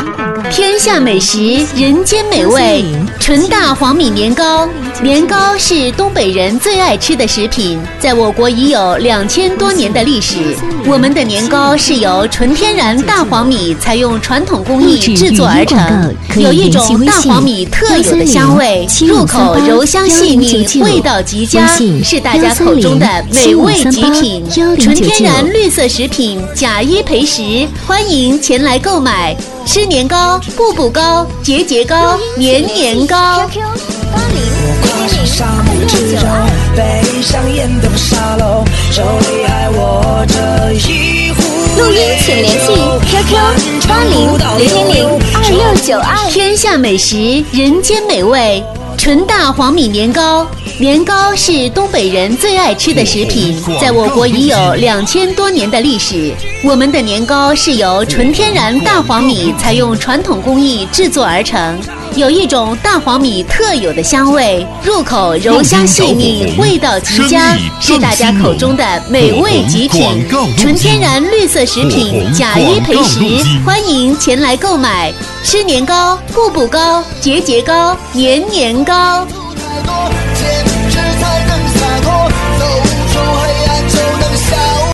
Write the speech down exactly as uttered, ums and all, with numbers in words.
天下美食，人间美味，纯大黄米年糕。年糕是东北人最爱吃的食品，在我国已有两千多年的历史。我们的年糕是由纯天然大黄米采用传统工艺制作而成，有一种大黄米特有的香味，入口柔香细腻，味道极佳，是大家口中的美味极品。纯天然绿色食品，假一赔十，欢迎前来购买。吃年糕，步步高，节节高，年年高。 我跨上沙漠之舟，背上烟斗沙漏，手里还握着一壶。 录音请联系 Q Q 八零零零零二六九二。 天下美食，人间美味，纯大黄米年糕。年糕是东北人最爱吃的食品，在我国已有两千多年的历史。我们的年糕是由纯天然大黄米采用传统工艺制作而成，有一种大黄米特有的香味，入口柔香细腻，味道极佳，是大家口中的美味极品。纯天然绿色食品，假一赔十，欢迎前来购买。吃年糕，步步高，节节高，年年高。